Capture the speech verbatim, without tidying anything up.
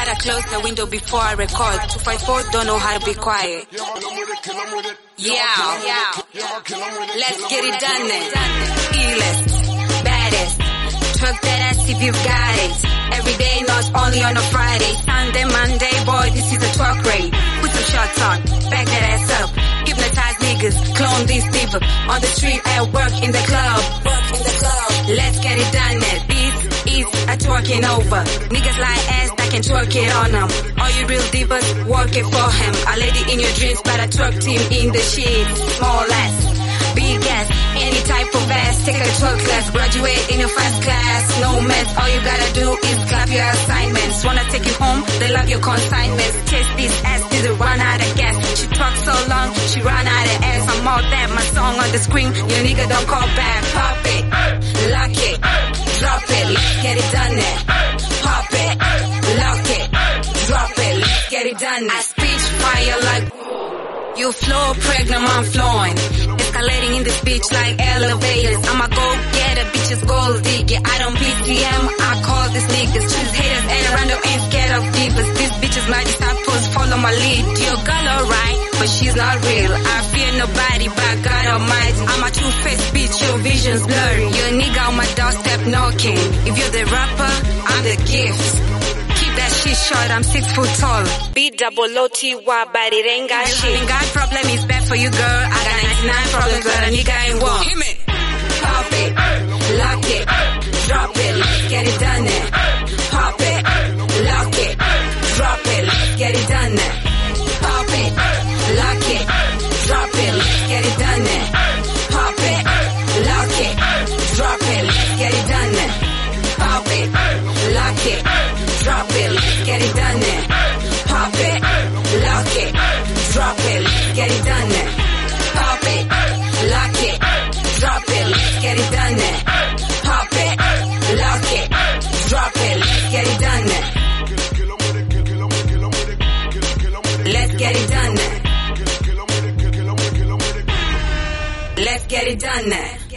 Gotta close the window before I record. two five four don't know how to be quiet. Yeah, yeah. Let's get it done then. E-list, baddest. Truck that ass if you've got it. Every day, not only on a Friday. Sunday, Monday, boy, this is a truck raid. Put some shots on, back that ass up. Hypnotize niggas, clone these people. On the street, at work, in the club. Work in the club. Let's get it done then. This is a twerking over. Niggas like ass that can twerk it on them. All you real divas, work it for him. A lady in your dreams, but a twerk team in the shit. Small ass, big ass, any type of ass. Take a twerk class, graduate in a first class. No mess, all you gotta do is clap your assignments. Wanna take you home, they love your consignments. Chase this ass till they run out of gas. She talks so long, she run out of ass. I'm all that, my song on the screen. Your nigga don't call back. Pop it, lock it, drop it, let's get it done there. Pop it, lock it, drop it, let's get it done there. I speech fire like you flow pregnant, I'm flowing. Escalating in this bitch like elevators. I'ma go get a bitch's gold digger. I don't P T M, I call these niggas. Choose haters and random ain't scared of divas. These bitches my disciples, follow my lead. Your girl alright, but she's not real. I fear nobody but God Almighty. I'm a two-faced bitch, your vision's blurry. Your nigga on my doorstep knocking. If you're the rapper, I'm the gift. That shit short, I'm six foot tall. B double O T Y, but it ain't got shit. Having God problem is bad for you, girl. I got ninety-nine problems, but a nigga ain't one. Hit me. Pop it, lock it, drop it, let's get it done there. Pop it, lock it, drop it, let's get it done there. Pop it, lock it, drop it, let's get it done there. Pop it, lock it, drop it, let's get it done there. Pop it, lock it, drop it, let's get it done there. Pop it, lock it, drop it, let's get it done there. Pop it, lock it, drop it, let's get it done there. Pop it, lock it, drop it, let's get it done there. Let's get it done there. Let's get it done there.